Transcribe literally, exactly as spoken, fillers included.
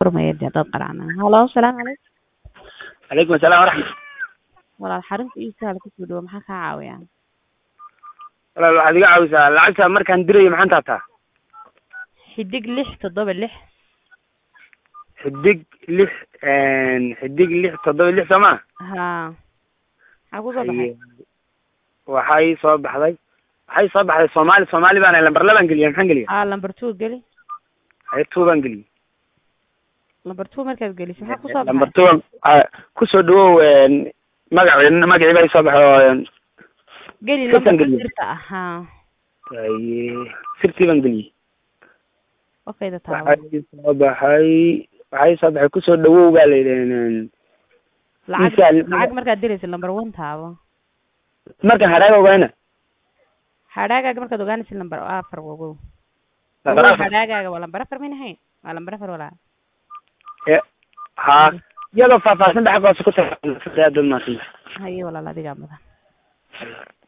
furmaya dee dad qaracna. Halo, assalaamu calaykum. calaykum asalaam waraxmat. Walaal xarunta ii sahal ku soo dhawo maxaa kaa caawiyaa? walaal waxaad iga caawisaa lacagta markaan dirayo maxaan taabtaa? xidig lix toddoba lix. xidig lix xidig lix toddoba lix soo maa? haa maxaa ku soo baxay? waxay soo baxday waxay soo baxday soomaali soomaali baan lambar labaan geliya maxaan geliya? aa lambar two geli. haye two baan geliya. lambar two markaad geliso maxaa ku soo baxay? lambar two kusoo dhawow magaci magacii baa soo baxay oo geli lambarka sirta ah. haa haye sirtii baan geliyey. okay da taabo. waxay soo baxay waxay soo baxay kusoo dhawow baa la yidhi lacag lacag markaad diraysa lambar one taabo. markaan hadhaaga ogaana hadhaagaaga markaad ogaanaysa lambar afar wogow. lambar afar hadhaagaaga waa lambar afar mayna hayn waa lambar afar walaa. e haa iyadoo faahfaahsan dhaxal hoose ku tahay aad baad mahadsantahay. haye walaal adigaa mudan.